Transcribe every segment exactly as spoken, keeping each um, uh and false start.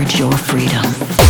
forge your freedom.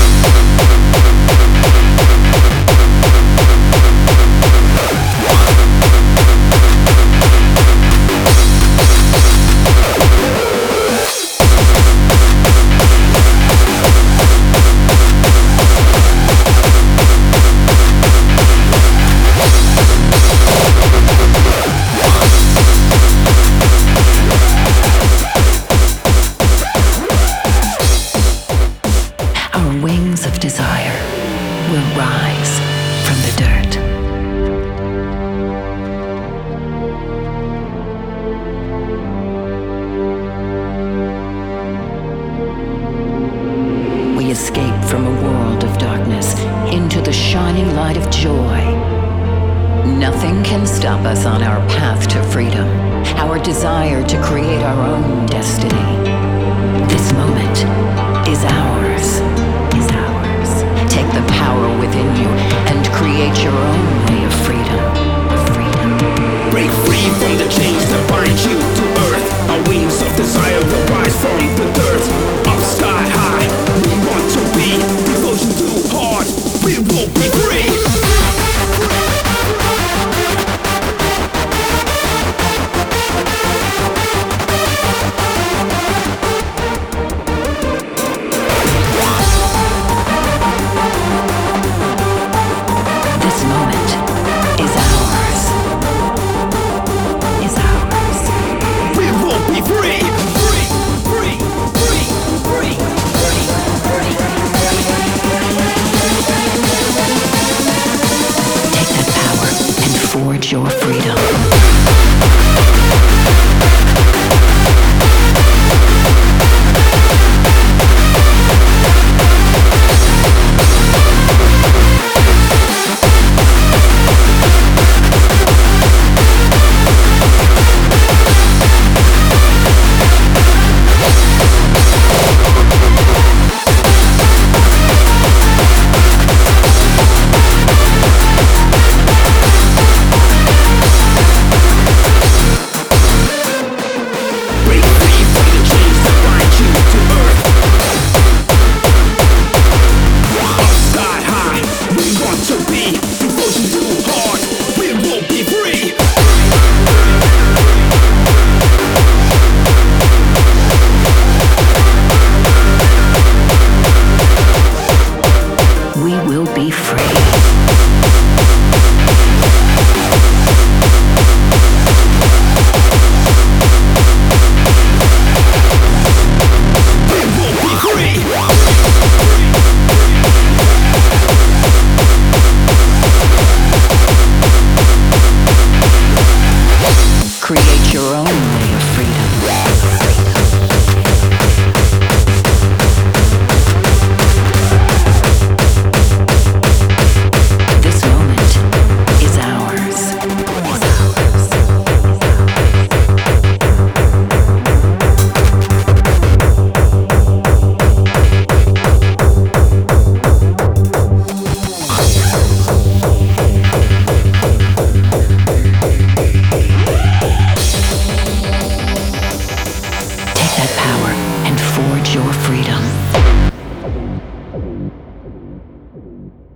Escape from a world of darkness into the shining light of joy. Nothing can stop us on our path to freedom, our desire to create our own destiny. This moment is ours, is ours. Take the power within you and create your own way of freedom, of freedom. Break free from the chains that bind you to earth. Our wings of desire will rise from the dirt. Up sky high, we want to be. Devotion too hard, we will be free. This moment is ours, is ours. We will be free. Free, free, free, free, free, free. Take that power and forge your freedom. Create your own way of freedom. This moment is ours, is ours. That power and forge your freedom.